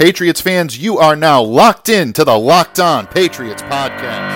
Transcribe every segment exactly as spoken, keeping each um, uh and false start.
Patriots fans, you are now locked in to the Locked On Patriots podcast.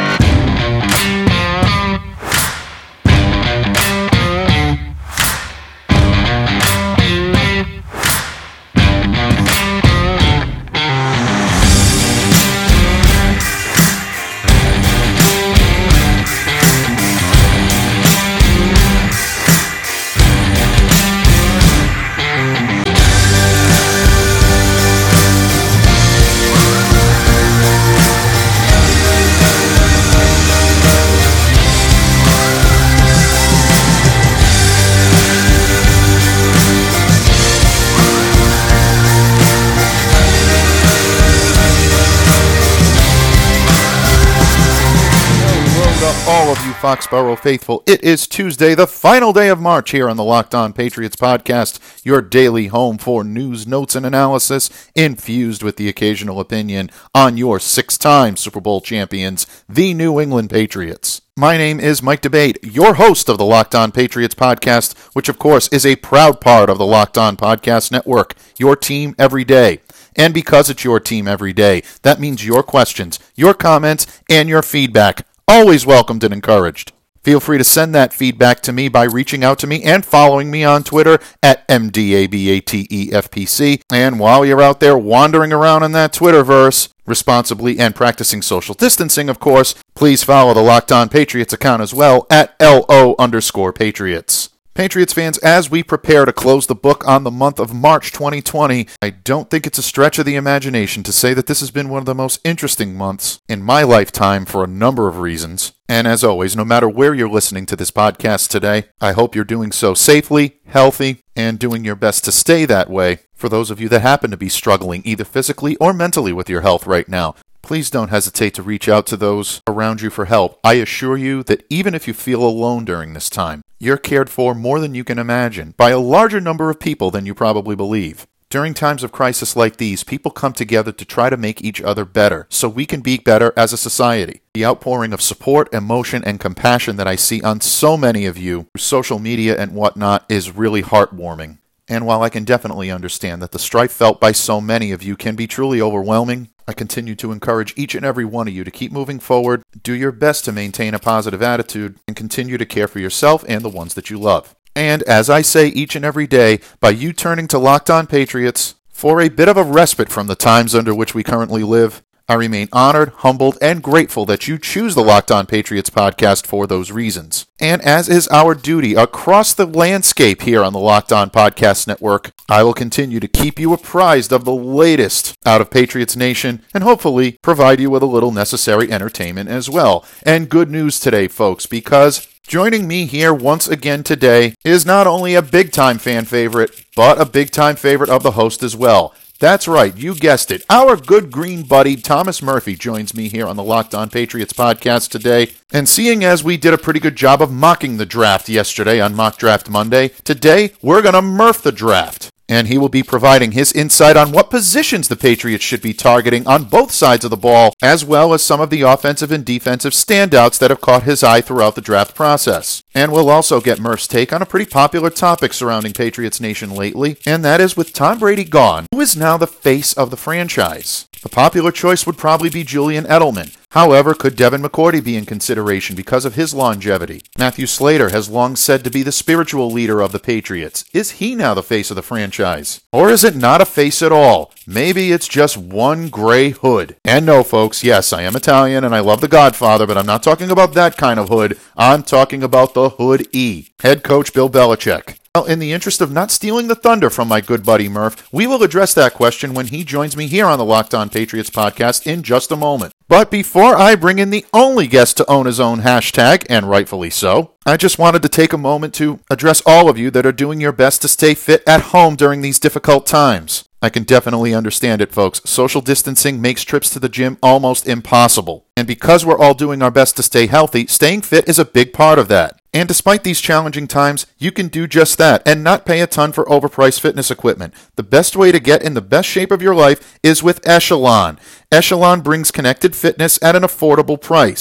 All of you Foxborough faithful, it is Tuesday, the final day of March here on the Locked On Patriots podcast, your daily home for news, notes, and analysis, infused with the occasional opinion on your six-time Super Bowl champions, the New England Patriots. My name is Mike Debate, your host of the Locked On Patriots podcast, which of course is a proud part of the Locked On Podcast Network, your team every day. And because it's your team every day, that means your questions, your comments, and your feedback always welcomed and encouraged. Feel free to send that feedback to me by reaching out to me and following me on Twitter at M D A B A T E F P C. And while you're out there wandering around in that Twitterverse, responsibly and practicing social distancing, of course, please follow the Locked On Patriots account as well at L O underscore Patriots. Patriots fans, as we prepare to close the book on the month of March twenty twenty, I don't think it's a stretch of the imagination to say that this has been one of the most interesting months in my lifetime for a number of reasons. And as always, no matter where you're listening to this podcast today, I hope you're doing so safely, healthy, and doing your best to stay that way. For those of you that happen to be struggling either physically or mentally with your health right now, please don't hesitate to reach out to those around you for help. I assure you that even if you feel alone during this time, you're cared for more than you can imagine by a larger number of people than you probably believe. During times of crisis like these, people come together to try to make each other better so we can be better as a society. The outpouring of support, emotion, and compassion that I see on so many of you through social media and whatnot is really heartwarming. And while I can definitely understand that the strife felt by so many of you can be truly overwhelming, I continue to encourage each and every one of you to keep moving forward, do your best to maintain a positive attitude, and continue to care for yourself and the ones that you love. And as I say each and every day, by you turning to Locked On Patriots for a bit of a respite from the times under which we currently live, I remain honored, humbled, and grateful that you choose the Locked On Patriots podcast for those reasons. And as is our duty across the landscape here on the Locked On Podcast Network, I will continue to keep you apprised of the latest out of Patriots Nation and hopefully provide you with a little necessary entertainment as well. And good news today, folks, because joining me here once again today is not only a big-time fan favorite, but a big-time favorite of the host as well. That's right, you guessed it. Our good green buddy Thomas Murphy joins me here on the Locked On Patriots podcast today. And seeing as we did a pretty good job of mocking the draft yesterday on Mock Draft Monday, today we're going to Murph the draft. And he will be providing his insight on what positions the Patriots should be targeting on both sides of the ball, as well as some of the offensive and defensive standouts that have caught his eye throughout the draft process. And we'll also get Murph's take on a pretty popular topic surrounding Patriots Nation lately, and that is with Tom Brady gone, who is now the face of the franchise? The popular choice would probably be Julian Edelman. However, could Devin McCourty be in consideration because of his longevity? Matthew Slater has long said to be the spiritual leader of the Patriots. Is he now the face of the franchise? Or is it not a face at all? Maybe it's just one gray hood. And no, folks, yes, I am Italian and I love The Godfather, but I'm not talking about that kind of hood. I'm talking about the Hood E. Head coach Bill Belichick. Well, in the interest of not stealing the thunder from my good buddy Murph, we will address that question when he joins me here on the Locked On Patriots podcast in just a moment. But before I bring in the only guest to own his own hashtag, and rightfully so, I just wanted to take a moment to address all of you that are doing your best to stay fit at home during these difficult times. I can definitely understand it, folks. Social distancing makes trips to the gym almost impossible. And because we're all doing our best to stay healthy, staying fit is a big part of that. And despite these challenging times, you can do just that and not pay a ton for overpriced fitness equipment. The best way to get in the best shape of your life is with Echelon. Echelon brings connected fitness at an affordable price.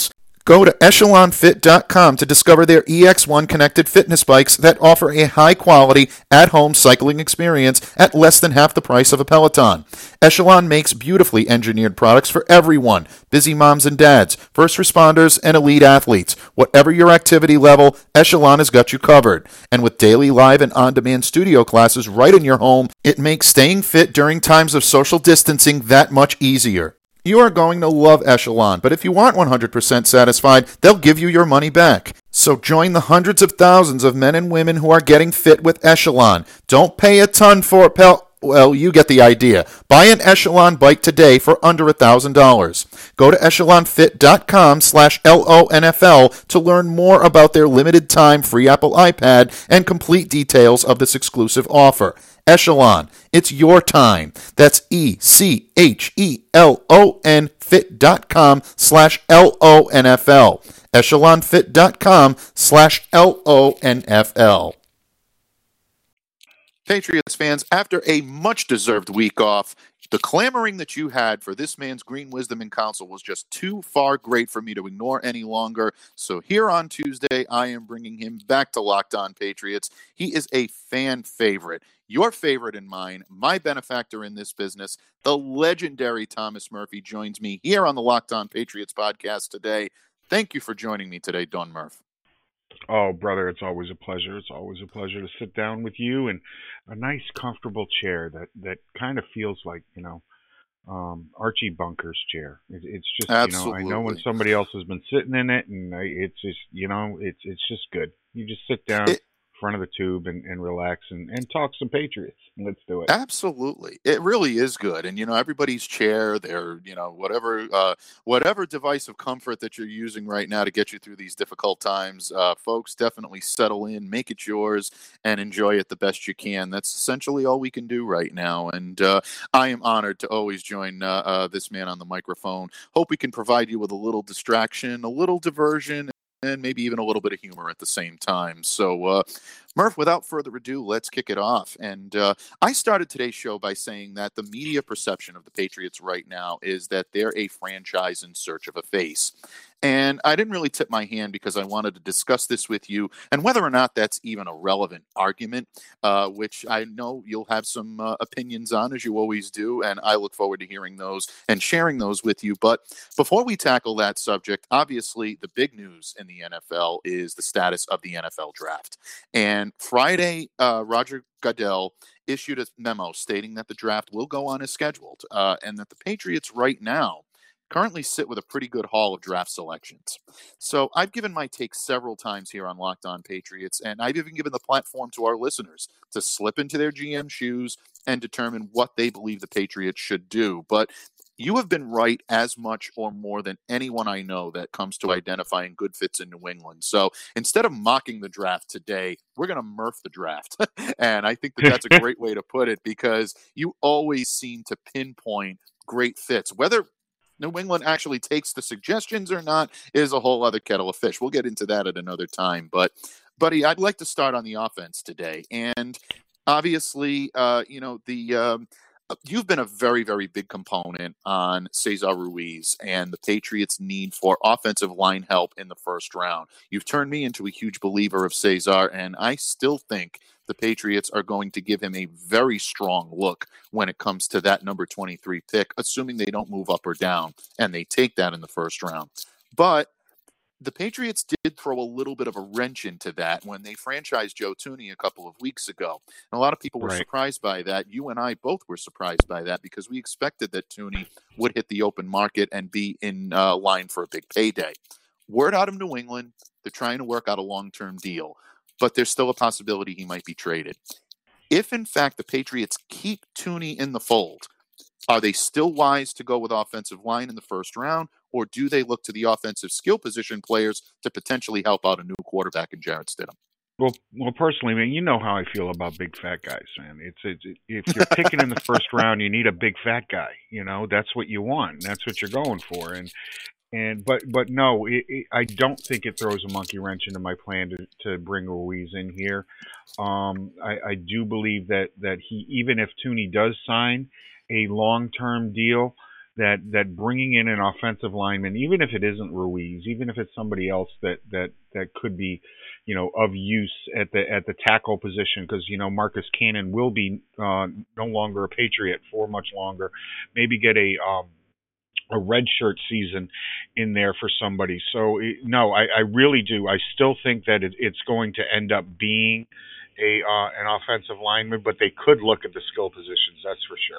Go to echelon fit dot com to discover their E X one connected fitness bikes that offer a high-quality, at-home cycling experience at less than half the price of a Peloton. Echelon makes beautifully engineered products for everyone, busy moms and dads, first responders, and elite athletes. Whatever your activity level, Echelon has got you covered. And with daily live and on-demand studio classes right in your home, it makes staying fit during times of social distancing that much easier. You are going to love Echelon, but if you aren't one hundred percent satisfied, they'll give you your money back. So join the hundreds of thousands of men and women who are getting fit with Echelon. Don't pay a ton for Pel... Well, you get the idea. Buy an Echelon bike today for under one thousand dollars. Go to echelon fit dot com slash L O N F L to learn more about their limited time free Apple iPad and complete details of this exclusive offer. Echelon, it's your time. That's E C H E L O N fit dot com slash L O N F L. echelon fit dot com slash L O N F L. Patriots fans, after a much-deserved week off, the clamoring that you had for this man's green wisdom and counsel was just too far great for me to ignore any longer. So here on Tuesday, I am bringing him back to Locked On Patriots. He is a fan favorite, your favorite and mine, my benefactor in this business. The legendary Thomas Murphy joins me here on the Locked On Patriots podcast today. Thank you for joining me today, Don Murph. Oh, brother, it's always a pleasure. It's always a pleasure to sit down with you in a nice, comfortable chair that, that kind of feels like, you know, um, Archie Bunker's chair. It, it's just, Absolutely. you know, I know when somebody else has been sitting in it, and I, it's just, you know, it's it's just good. You just sit down It, in front of the tube and, and relax and, and talk some Patriots. Let's do it. Absolutely. It really is good. And, you know, everybody's chair, their, you know, whatever, uh, whatever device of comfort that you're using right now to get you through these difficult times, uh, folks, definitely settle in, make it yours, and enjoy it the best you can. That's essentially all we can do right now. And uh, I am honored to always join uh, uh, this man on the microphone. Hope we can provide you with a little distraction, a little diversion, and maybe even a little bit of humor at the same time. So, uh, Murph, without further ado, let's kick it off. And uh, I started today's show by saying that the media perception of the Patriots right now is that they're a franchise in search of a face. And I didn't really tip my hand because I wanted to discuss this with you and whether or not that's even a relevant argument, uh, which I know you'll have some uh, opinions on, as you always do, and I look forward to hearing those and sharing those with you. But before we tackle that subject, obviously the big news in the N F L is the status of the N F L draft. And Friday, uh, Roger Goodell issued a memo stating that the draft will go on as scheduled, uh, and that the Patriots right now currently sit with a pretty good haul of draft selections. So I've given my take several times here on Locked On Patriots, and I've even given the platform to our listeners to slip into their G M shoes and determine what they believe the Patriots should do. But you have been right as much or more than anyone I know that comes to identifying good fits in New England. So instead of mocking the draft today, we're going to Murph the draft. And I think that that's a great way to put it, because you always seem to pinpoint great fits. Whether New England actually takes the suggestions or not is a whole other kettle of fish. We'll get into that at another time. But, buddy, I'd like to start on the offense today. And obviously, uh, you know, the um, you've been a very, very big component on Cesar Ruiz and the Patriots' need for offensive line help in the first round. You've turned me into a huge believer of Cesar, and I still think the Patriots are going to give him a very strong look when it comes to that number twenty-three pick, assuming they don't move up or down, and they take that in the first round. But the Patriots did throw a little bit of a wrench into that when they franchised Joe Thuney a couple of weeks ago. And a lot of people were Right. surprised by that. You and I both were surprised by that because we expected that Thuney would hit the open market and be in uh, line for a big payday. Word out of New England, they're trying to work out a long-term deal, but there's still a possibility he might be traded. If, in fact, the Patriots keep Thuney in the fold, are they still wise to go with offensive line in the first round, or do they look to the offensive skill position players to potentially help out a new quarterback in Jarrett Stidham? Well, well, personally, man, you know how I feel about big fat guys, man. It's, it's if you're picking in the first round, you need a big fat guy. You know, that's what you want. That's what you're going for. And and but but no, it, it, I don't think it throws a monkey wrench into my plan to, to bring Ruiz in here. Um, I, I do believe that that he, even if Thuney does sign a long-term deal, that that bringing in an offensive lineman, even if it isn't Ruiz, even if it's somebody else that that that could be, you know, of use at the at the tackle position, because you know Marcus Cannon will be uh, no longer a Patriot for much longer. Maybe get a um, a redshirt season in there for somebody. So no, I, I really do. I still think that it, it's going to end up being a uh, an offensive lineman, but they could look at the skill positions. That's for sure.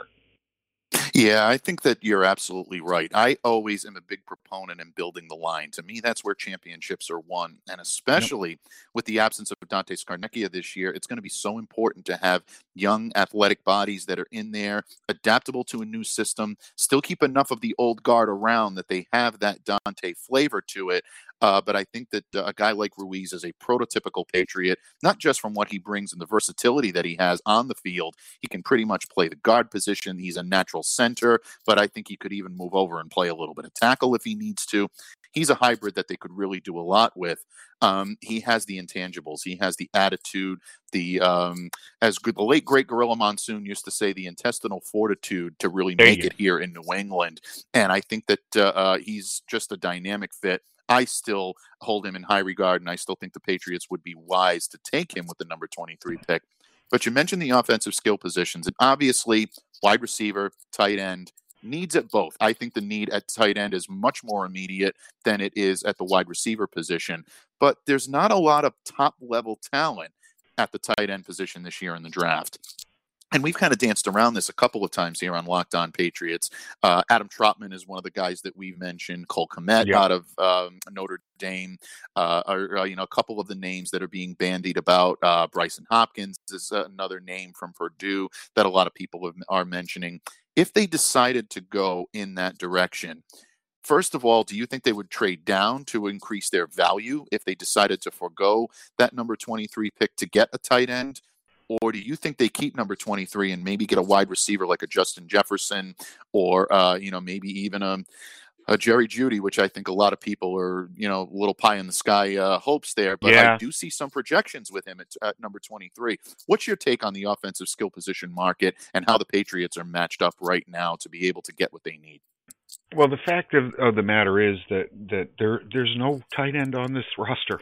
Yeah, I think that you're absolutely right. I always am a big proponent in building the line. To me, that's where championships are won. And especially yep. with the absence of Dante Scarnecchia this year, it's going to be so important to have young athletic bodies that are in there, adaptable to a new system, still keep enough of the old guard around that they have that Dante flavor to it. Uh, but I think that uh, a guy like Ruiz is a prototypical Patriot, not just from what he brings and the versatility that he has on the field. He can pretty much play the guard position. He's a natural center, but I think he could even move over and play a little bit of tackle if he needs to. He's a hybrid that they could really do a lot with. Um, he has the intangibles. He has the attitude, the um, as good, the late great Gorilla Monsoon used to say, the intestinal fortitude to really make it here in New England. And I think that uh, uh, he's just a dynamic fit. I still hold him in high regard, and I still think the Patriots would be wise to take him with the number twenty-three pick. But you mentioned the offensive skill positions, and obviously wide receiver, tight end, needs at both. I think the need at tight end is much more immediate than it is at the wide receiver position. But there's not a lot of top-level talent at the tight end position this year in the draft. And we've kind of danced around this a couple of times here on Locked On Patriots. Uh, Adam Trautman is one of the guys that we've mentioned. Cole Kmet yep. out of um, Notre Dame, uh, are, uh, you know, a couple of the names that are being bandied about. Uh, Bryson Hopkins is uh, another name from Purdue that a lot of people have, are mentioning. If they decided to go in that direction, first of all, do you think they would trade down to increase their value if they decided to forego that number twenty-three pick to get a tight end? Or do you think they keep number twenty-three and maybe get a wide receiver like a Justin Jefferson, or uh, you know, maybe even a, a Jerry Jeudy, which I think a lot of people are, you know, little pie in the sky uh, hopes there. But yeah. I do see some projections with him at, at number twenty-three. What's your take on the offensive skill position market and how the Patriots are matched up right now to be able to get what they need? Well, the fact of, of the matter is that, that there there's no tight end on this roster.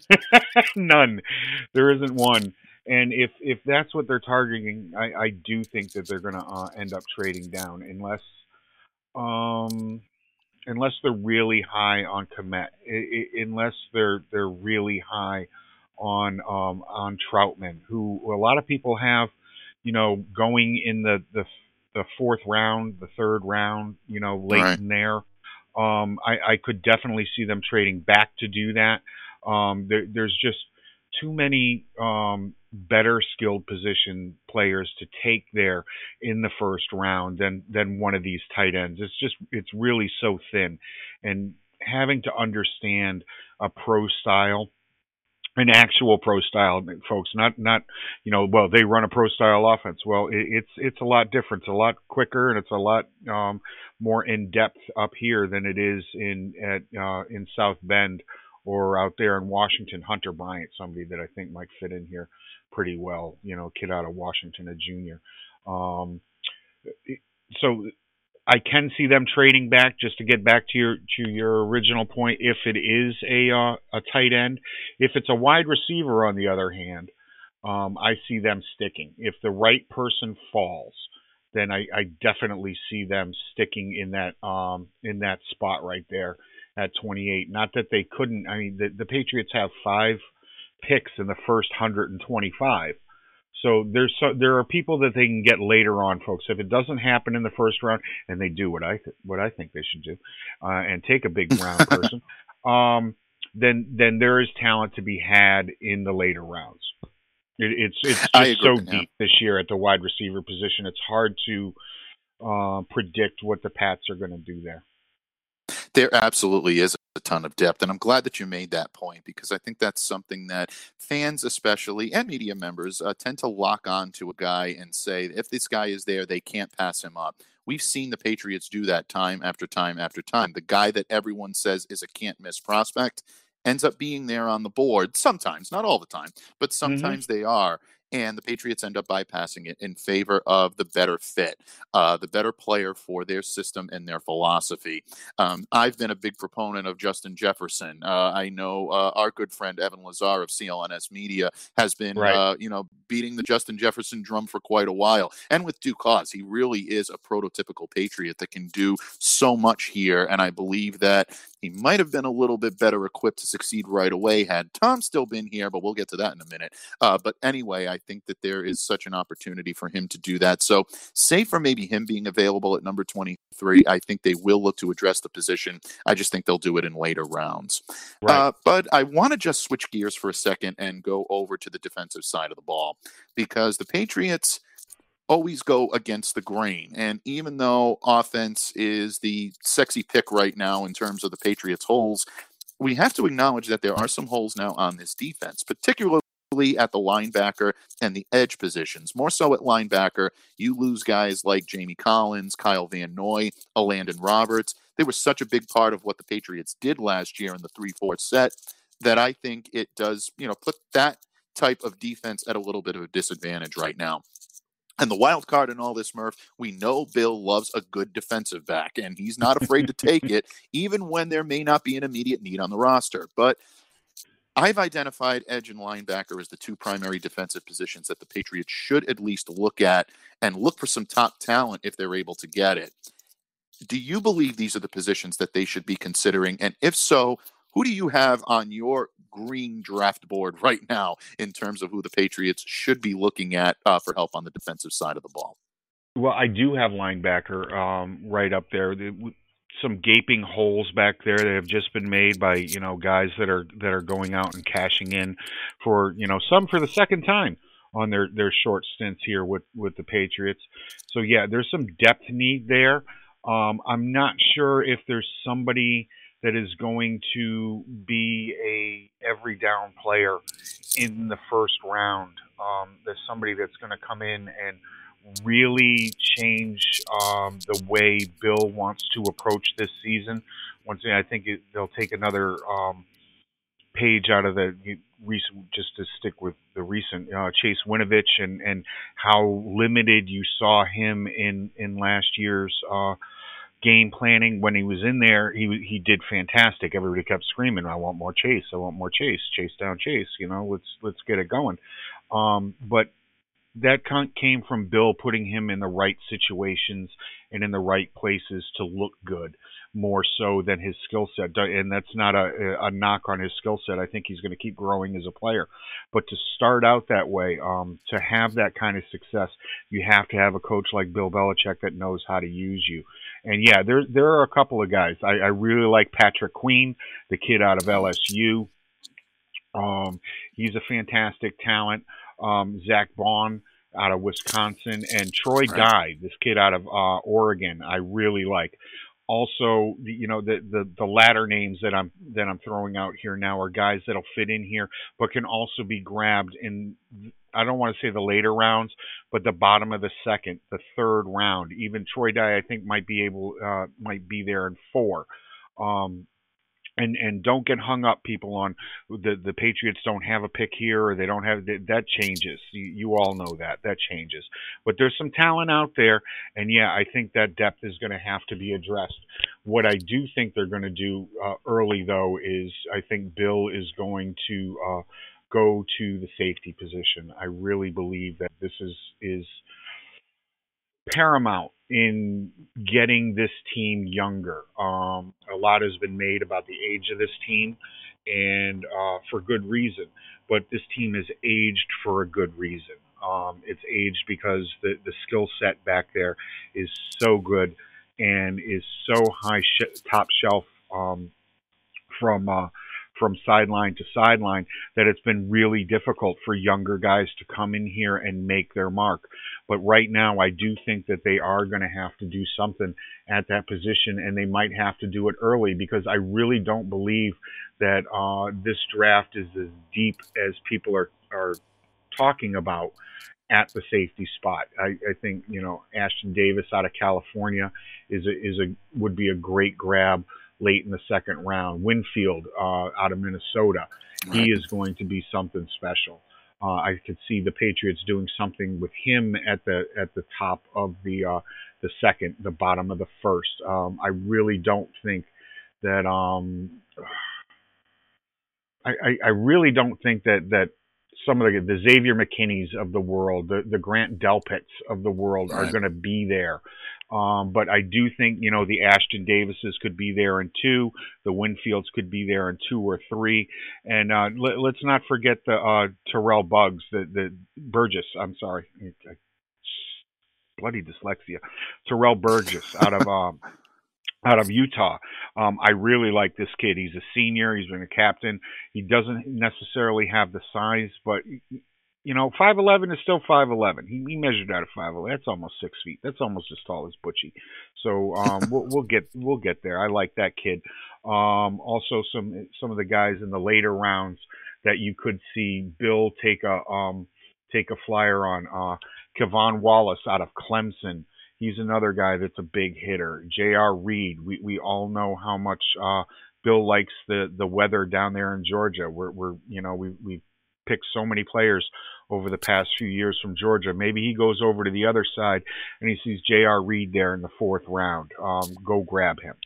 None. There isn't one. And if, if that's what they're targeting, I, I do think that they're going to uh, end up trading down unless um, unless they're really high on Kmet, I, I, unless they're they're really high on um, on Trautman, who a lot of people have, you know, going in the, the, the fourth round, the third round, you know, late right. in there. Um, I, I could definitely see them trading back to do that. Um, there, there's just too many um, better skilled position players to take there in the first round than than one of these tight ends. It's just it's really so thin, and having to understand a pro style, an actual pro style, folks, not not you know, well, they run a pro style offense. Well, it, it's it's a lot different. It's a lot quicker, and it's a lot um, more in depth up here than it is in at uh, in South Bend. Or out there in Washington. Hunter Bryant, somebody that I think might fit in here pretty well, you know, kid out of Washington, a junior. Um, so I can see them trading back, just to get back to your to your original point, if it is a uh, a tight end. If it's a wide receiver, on the other hand, um, I see them sticking. If the right person falls, then I, I definitely see them sticking in that um, in that spot right there at twenty-eight. Not that they couldn't. I mean, the, the Patriots have five picks in the first one hundred twenty-five. So there's so there are people that they can get later on, folks. If it doesn't happen in the first round, and they do what I th- what I think they should do, uh, and take a big round person, um, then then there is talent to be had in the later rounds. It, it's it's just so deep this year at the wide receiver position. It's hard to uh, predict what the Pats are going to do there. There absolutely is a ton of depth, and I'm glad that you made that point, because I think that's something that fans especially, and media members, uh, tend to lock on to a guy and say, if this guy is there, they can't pass him up. We've seen the Patriots do that time after time after time. The guy that everyone says is a can't-miss prospect ends up being there on the board sometimes, not all the time, but sometimes mm-hmm. they are. and the Patriots end up bypassing it in favor of the better fit, uh, the better player for their system and their philosophy. Um, I've been a big proponent of Justin Jefferson. Uh, I know uh, our good friend Evan Lazar of C L N S Media has been, Right. uh, you know, beating the Justin Jefferson drum for quite a while, and with due cause. He really is a prototypical Patriot that can do so much here, and I believe that he might have been a little bit better equipped to succeed right away had Tom still been here, but we'll get to that in a minute. Uh, but anyway, I think that there is such an opportunity for him to do that. So, save for maybe him being available at number twenty-three, I think they will look to address the position. I just think they'll do it in later rounds. Right. Uh, but I want to just switch gears for a second and go over to the defensive side of the ball, because the Patriots always go against the grain. And even though offense is the sexy pick right now in terms of the Patriots' holes, we have to acknowledge that there are some holes now on this defense, particularly at the linebacker and the edge positions. More so at linebacker, you lose guys like Jamie Collins, Kyle Van Noy, Elandon Roberts. They were such a big part of what the Patriots did last year in the three four set that I think it does, you know, put that type of defense at a little bit of a disadvantage right now. And the wild card in all this, Murph, we know Bill loves a good defensive back, and he's not afraid to take it, even when there may not be an immediate need on the roster. But I've identified edge and linebacker as the two primary defensive positions that the Patriots should at least look at and look for some top talent if they're able to get it. Do you believe these are the positions that they should be considering? And if so, who do you have on your green draft board right now in terms of who the Patriots should be looking at uh, for help on the defensive side of the ball? Well, I do have linebacker um, right up there. The, some gaping holes back there that have just been made by, you know, guys that are that are going out and cashing in for, you know, some for the second time on their, their short stints here with, with the Patriots. So, yeah, there's some depth need there. Um, I'm not sure if there's somebody that is going to be a every down player in the first round. Um, there's somebody that's going to come in and really change um, the way Bill wants to approach this season. Once again, I think it, they'll take another um, page out of the recent, just to stick with the recent uh, Chase Winovich and, and how limited you saw him in, in last year's uh, game planning. When he was in there, he he did fantastic. Everybody kept screaming, "I want more Chase! I want more Chase! Chase down Chase! You know, let's let's get it going." Um, but that came from Bill putting him in the right situations and in the right places to look good, more so than his skill set. And that's not a, a knock on his skill set. I think he's going to keep growing as a player. But to start out that way, um, to have that kind of success, you have to have a coach like Bill Belichick that knows how to use you. And yeah, there there are a couple of guys. I, I really like Patrick Queen, the kid out of L S U. Um, he's a fantastic talent. Um, Zach Vaughn out of Wisconsin, and Troy Right. Guy, this kid out of uh, Oregon, I really like. Also, you know, the, the the latter names that I'm that I'm throwing out here now are guys that'll fit in here, but can also be grabbed in. I don't want to say the later rounds, but the bottom of the second, the third round. Even Troy Dye, I think, might be able uh, might be there in four. Um, And and don't get hung up, people, on the the Patriots don't have a pick here or they don't have that changes. You, you all know that that changes. But there's some talent out there, and yeah, I think that depth is going to have to be addressed. What I do think they're going to do uh, early, though, is I think Bill is going to uh, go to the safety position. I really believe that this is is paramount in getting this team younger. Um, a lot has been made about the age of this team, and uh, for good reason. But this team is aged for a good reason. Um, it's aged because the, the skill set back there is so good and is so high sh- top shelf um, from uh, from sideline to sideline that it's been really difficult for younger guys to come in here and make their mark. But right now, I do think that they are going to have to do something at that position, and they might have to do it early, because I really don't believe that uh, this draft is as deep as people are, are talking about at the safety spot. I, I think, you know, Ashton Davis out of California is a, is a would be a great grab late in the second round. Winfield uh, out of Minnesota, he is going to be something special. Uh, I could see the Patriots doing something with him at the at the top of the uh, the second, the bottom of the first. Um, I really don't think that. Um, I, I, I really don't think that that some of the the Xavier McKinneys of the world, the the Grant Delpits of the world, are Right. going to be there. Um, but I do think, you know, the Ashton Davises could be there in two, the Winfields could be there in two or three, and uh, let, let's not forget the uh, Terrell Buggs, the the Burgess. I'm sorry, I, I, bloody dyslexia. Terrell Burgess out of um, out of Utah. Um, I really like this kid. He's a senior. He's been a captain. He doesn't necessarily have the size, but you know, five eleven is still five eleven. He, he measured out at five eleven. That's almost six feet. That's almost as tall as Butchie. So um, we'll, we'll get we'll get there. I like that kid. Um, also, some some of the guys in the later rounds that you could see Bill take a um, take a flyer on. Uh, Kevon Wallace out of Clemson. He's another guy that's a big hitter. J R. Reed. We we all know how much uh, Bill likes the, the weather down there in Georgia. We're we're you know we we picked so many players over the past few years from Georgia. Maybe he goes over to the other side and he sees J R. Reed there in the fourth round. Um, go grab him.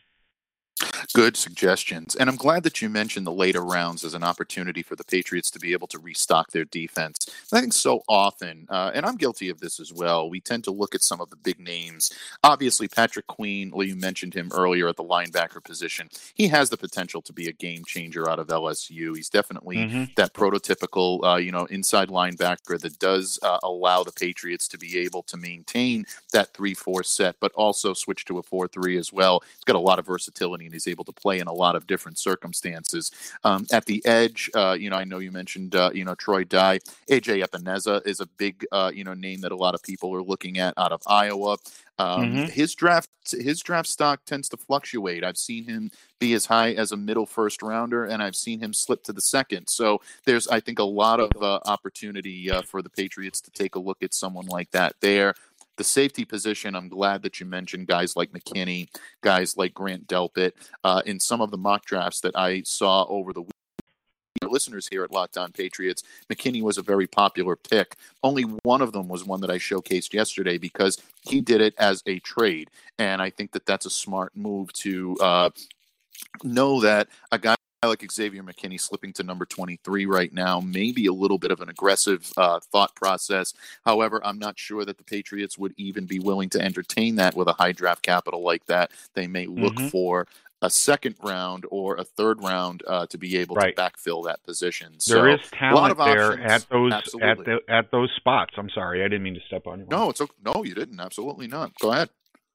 Good suggestions. And I'm glad that you mentioned the later rounds as an opportunity for the Patriots to be able to restock their defense. I think so often, uh, and I'm guilty of this as well, we tend to look at some of the big names. Obviously, Patrick Queen, you mentioned him earlier at the linebacker position. He has the potential to be a game changer out of L S U. He's definitely mm-hmm. that prototypical, uh, you know, inside linebacker that does uh, allow the Patriots to be able to maintain that three four set, but also switch to a four three as well. He's got a lot of versatility and he's able to play in a lot of different circumstances. Um, at the edge, uh, you know, I know you mentioned, uh, you know, Troy Dye. A J Epineza is a big, uh, you know, name that a lot of people are looking at out of Iowa. Um, mm-hmm. His draft, his draft stock tends to fluctuate. I've seen him be as high as a middle first rounder, and I've seen him slip to the second. So there's, I think, a lot of uh, opportunity uh, for the Patriots to take a look at someone like that there. The safety position, I'm glad that you mentioned guys like McKinney, guys like Grant Delpit. Uh, in some of the mock drafts that I saw over the week, our listeners here at Locked On Patriots, McKinney was a very popular pick. Only one of them was one that I showcased yesterday because he did it as a trade. And I think that that's a smart move to uh, know that a guy like Xavier McKinney slipping to number twenty-three right now, maybe a little bit of an aggressive uh, thought process. However, I'm not sure that the Patriots would even be willing to entertain that with a high draft capital like that. They may look mm-hmm. for a second round or a third round uh, to be able right. to backfill that position. So there is talent there at those Absolutely. at the, at those spots. I'm sorry, I didn't mean to step on you. No, it's okay. No, you didn't. Absolutely not. Go ahead.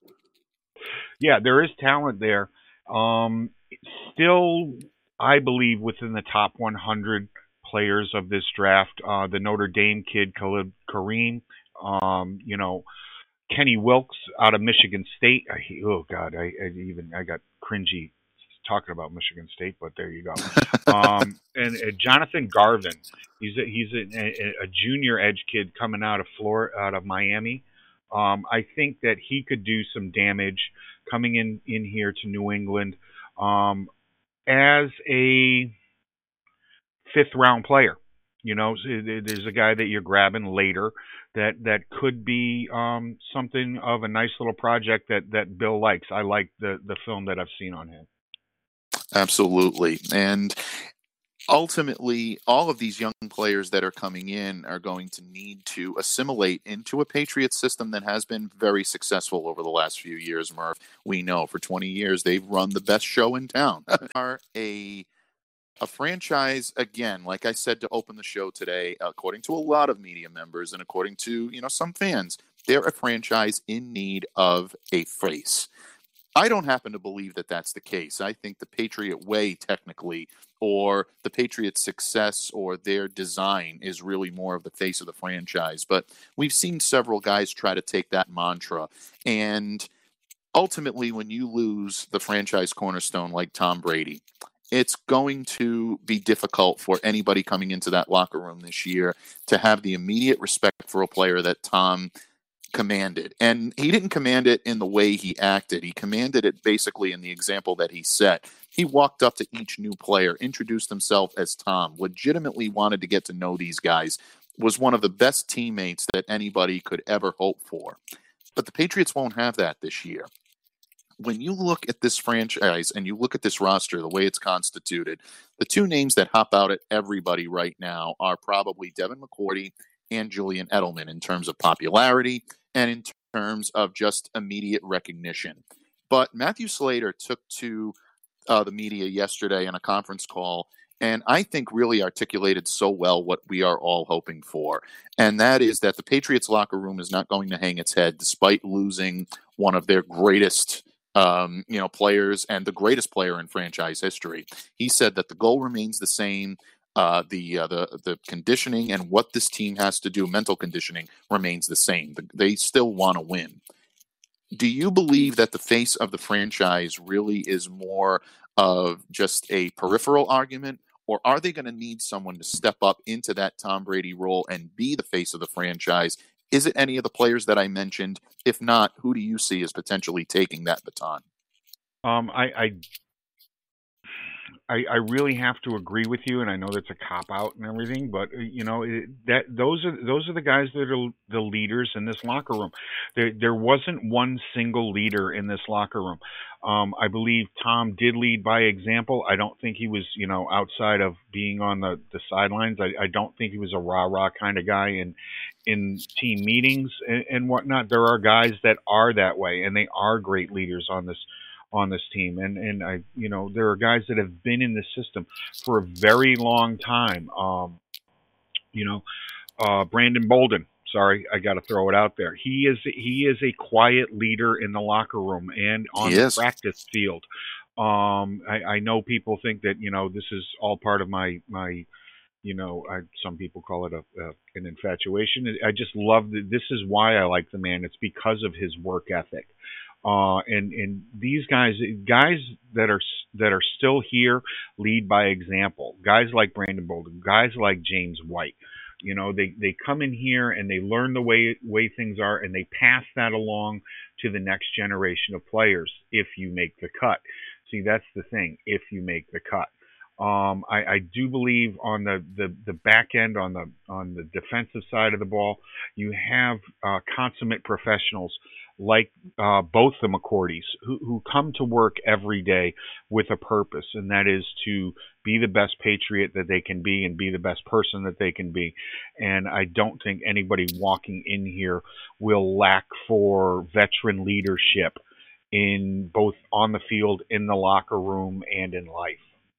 Yeah, there is talent there. Um, still. I believe within the top one hundred players of this draft, uh, the Notre Dame kid, Khalid Kareem, um, you know, Kenny Wilkes out of Michigan State. I, oh God, I, I even I got cringy talking about Michigan State, but there you go. um, and uh, Jonathan Garvin, he's a, he's a, a, a junior edge kid coming out of Florida, out of Miami. Um, I think that he could do some damage coming in in here to New England. Um, as a fifth round player, you know, there's a guy that you're grabbing later that, that could be um, something of a nice little project that, that Bill likes. I like the, the film that I've seen on him. Absolutely. And ultimately, all of these young players that are coming in are going to need to assimilate into a Patriots system that has been very successful over the last few years, Murph. We know for twenty years they've run the best show in town. are a a franchise, again, like I said to open the show today, according to a lot of media members and according to, you know, some fans, they're a franchise in need of a face. I don't happen to believe that that's the case. I think the Patriot way, technically, or the Patriots' success or their design is really more of the face of the franchise. But we've seen several guys try to take that mantra. And ultimately, when you lose the franchise cornerstone like Tom Brady, it's going to be difficult for anybody coming into that locker room this year to have the immediate respect for a player that Tom commanded. And he didn't command it in the way he acted. He commanded it basically in the example that he set. He walked up to each new player, introduced himself as Tom, legitimately wanted to get to know these guys, was one of the best teammates that anybody could ever hope for. But the Patriots won't have that this year. When you look at this franchise and you look at this roster, the way it's constituted, the two names that hop out at everybody right now are probably Devin McCourty and Julian Edelman in terms of popularity and in terms of just immediate recognition. But Matthew Slater took to uh, the media yesterday in a conference call and I think really articulated so well what we are all hoping for. And that is that the Patriots locker room is not going to hang its head despite losing one of their greatest Um, you know, players and the greatest player in franchise history. He said that the goal remains the same. Uh, the uh, the the conditioning and what this team has to do, mental conditioning, remains the same. The, they still want to win. Do you believe that the face of the franchise really is more of just a peripheral argument, or are they going to need someone to step up into that Tom Brady role and be the face of the franchise? Is it any of the players that I mentioned? If not, who do you see as potentially taking that baton? Um, I, I, I, I really have to agree with you, and I know that's a cop out and everything, but you know it, that those are those are the guys that are the leaders in this locker room. There, there wasn't one single leader in this locker room. Um, I believe Tom did lead by example. I don't think he was, you know, outside of being on the, the sidelines. I, I don't think he was a rah-rah kind of guy in in team meetings and, and whatnot. There are guys that are that way, and they are great leaders on this on this team. And and I, you know, there are guys that have been in the system for a very long time. Um, you know, uh, Brandon Bolden. Sorry, I got to throw it out there. He is he is a quiet leader in the locker room and on He the is. practice field. Um, I, I know people think that, you know, this is all part of my my, you know, I, some people call it a, a an infatuation. I just love that. This is why I like the man. It's because of his work ethic. Uh, and and these guys, guys that are that are still here, lead by example. Guys like Brandon Bolden, guys like James White. You know, they, they come in here and they learn the way way things are, and they pass that along to the next generation of players if you make the cut. See, that's the thing, if you make the cut. Um, I, I do believe on the, the, the back end, on the on the defensive side of the ball, you have uh, consummate professionals like uh, both the McCourtys who, who come to work every day with a purpose, and that is to be the best Patriot that they can be and be the best person that they can be. And I don't think anybody walking in here will lack for veteran leadership in both on the field, in the locker room, and in life.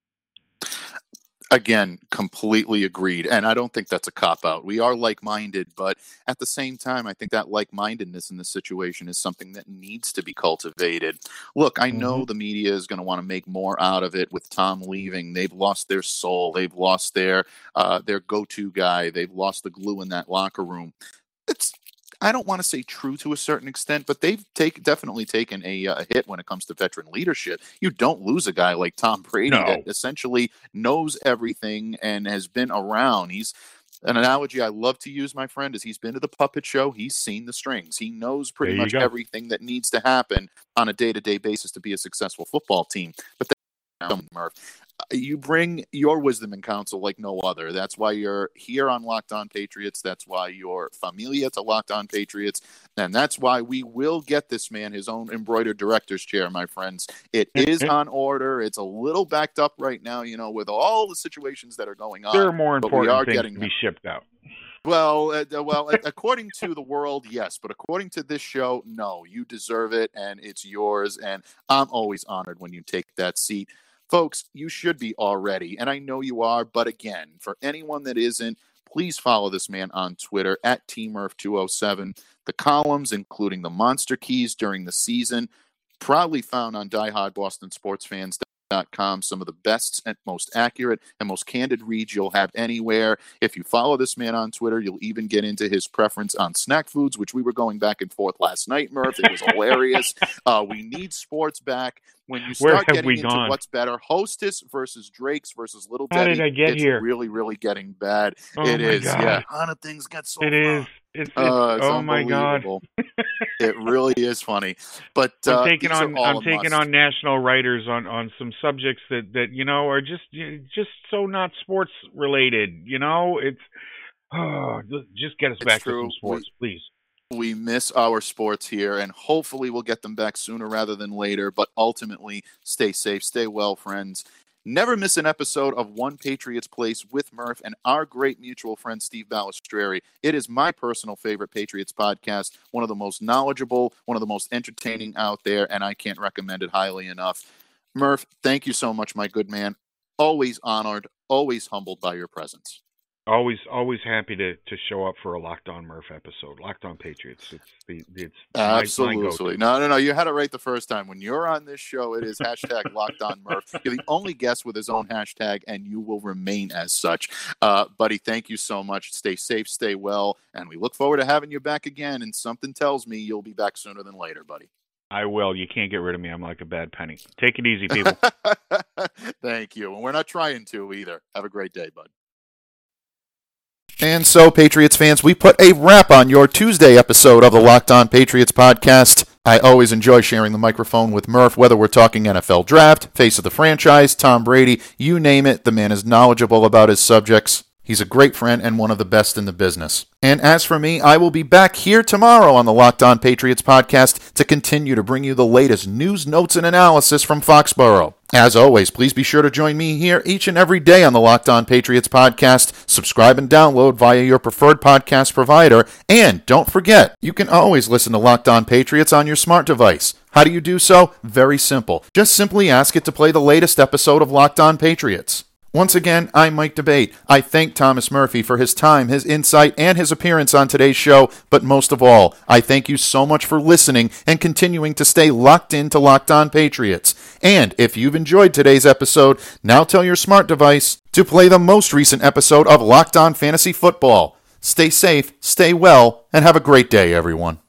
Again, completely agreed. And I don't think that's a cop-out. We are like-minded, but at the same time, I think that like-mindedness in this situation is something that needs to be cultivated. Look, I know Mm-hmm. the media is going to want to make more out of it with Tom leaving. They've lost their soul. They've lost their uh, their go-to guy. They've lost the glue in that locker room. It's I don't want to say true to a certain extent, but they've take, definitely taken a, a hit when it comes to veteran leadership. You don't lose a guy like Tom Brady No. that essentially knows everything and has been around. He's an analogy I love to use, my friend, is he's been to the puppet show. He's seen the strings. He knows pretty There you much go. everything that needs to happen on a day-to-day basis to be a successful football team. But then, Murph, you bring your wisdom and counsel like no other. That's why you're here on Locked On Patriots. That's why you're familia to Locked On Patriots. And that's why we will get this man his own embroidered director's chair, my friends. It is on order. It's a little backed up right now, you know, with all the situations that are going on. There are more but we important are things getting to be shipped out. Well, uh, well, according to the world, yes, but according to this show, no. You deserve it, and it's yours. And I'm always honored when you take that seat. Folks, you should be already, and I know you are, but again, for anyone that isn't, please follow this man on Twitter, at T Murph two oh seven. The columns, including the Monster Keys during the season, proudly found on die hard boston sports fans dot com. Some of the best and most accurate and most candid reads you'll have anywhere. If you follow this man on Twitter, you'll even get into his preference on snack foods, which we were going back and forth last night, Murph. It was hilarious. Uh, we need sports back. When you Where start have getting we into gone? What's better, Hostess versus Drake's versus Little How Debbie, did I get it's here? really, really getting bad. Oh it my is, God. yeah. How do things get so It far? is. It's, it's Uh, it's oh my God. unbelievable. It really is funny. But uh, I'm taking these on are all I'm a taking must. on national writers on, on some subjects that, that you know are just just so not sports related. You know, it's Oh, just get us It's back true. to some sports, we, please. We miss our sports here, and hopefully we'll get them back sooner rather than later. But ultimately, stay safe, stay well, friends. Never miss an episode of One Patriots Place with Murph and our great mutual friend, Steve Balistreri. It is my personal favorite Patriots podcast, one of the most knowledgeable, one of the most entertaining out there, and I can't recommend it highly enough. Murph, thank you so much, my good man. Always honored, always humbled by your presence. Always, always happy to, to show up for a Locked On Murph episode. Locked On Patriots. It's the it's absolutely no, no, no. You had it right the first time. When you're on this show, it is hashtag Locked On Murph. You're the only guest with his own hashtag, and you will remain as such. Uh, buddy, thank you so much. Stay safe, stay well, and we look forward to having you back again. And something tells me you'll be back sooner than later, buddy. I will. You can't get rid of me. I'm like a bad penny. Take it easy, people. Thank you, and we're not trying to either. Have a great day, bud. And so, Patriots fans, we put a wrap on your Tuesday episode of the Locked On Patriots podcast. I always enjoy sharing the microphone with Murph, whether we're talking N F L draft, face of the franchise, Tom Brady, you name it. The man is knowledgeable about his subjects. He's a great friend and one of the best in the business. And as for me, I will be back here tomorrow on the Locked On Patriots podcast to continue to bring you the latest news, notes, and analysis from Foxborough. As always, please be sure to join me here each and every day on the Locked On Patriots podcast. Subscribe and download via your preferred podcast provider. And don't forget, you can always listen to Locked On Patriots on your smart device. How do you do so? Very simple. Just simply ask it to play the latest episode of Locked On Patriots. Once again, I'm Mike Debate. I thank Thomas Murphy for his time, his insight, and his appearance on today's show. But most of all, I thank you so much for listening and continuing to stay locked into Locked On Patriots. And if you've enjoyed today's episode, now tell your smart device to play the most recent episode of Locked On Fantasy Football. Stay safe, stay well, and have a great day, everyone.